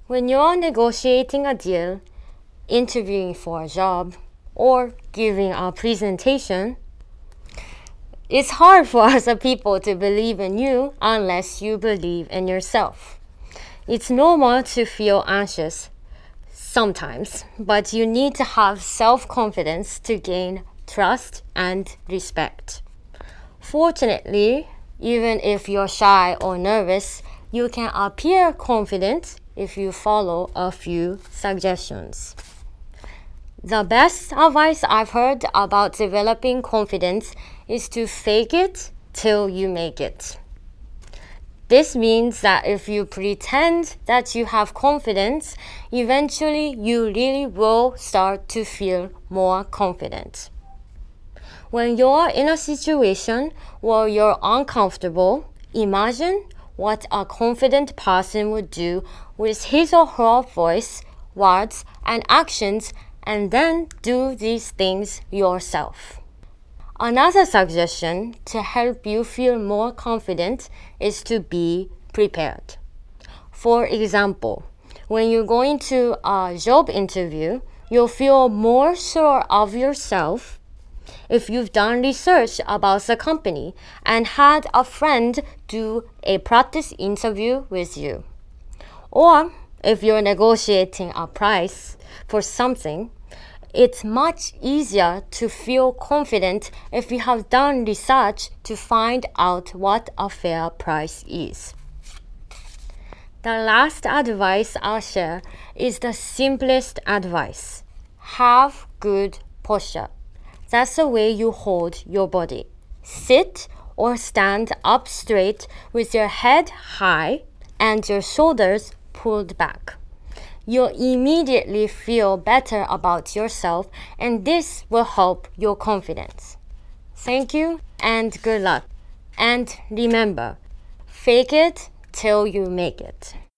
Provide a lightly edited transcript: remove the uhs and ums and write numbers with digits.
When you're negotiating a deal, interviewing for a job, or giving a presentation, it's hard for other people to believe in you unless you believe in yourself. It's normal to feel anxious sometimes, but you need to have self-confidence to gain trust and respect. Fortunately, even if you're shy or nervous, you can appear confident if you follow a few suggestions. The best advice I've heard about developing confidence is to fake it till you make it. This means that if you pretend that you have confidence, eventually you really will start to feel more confident. When you're in a situation where you're uncomfortable, imagine what a confident person would do with his or her voice, words, and actions, and then do these things yourself. Another suggestion to help you feel more confident is to be prepared. For example, when you're going to a job interview, you'll feel more sure of yourself if you've done research about the company and had a friend do a practice interview with you. Or if you're negotiating a price for something, it's much easier to feel confident if you have done research to find out what a fair price is. The last advice I'll share is the simplest advice. Have good posture. That's the way you hold your body. Sit or stand up straight with your head high and your shoulders pulled back. You'll immediately feel better about yourself, and this will help your confidence. Thank you and good luck. And remember, fake it till you make it.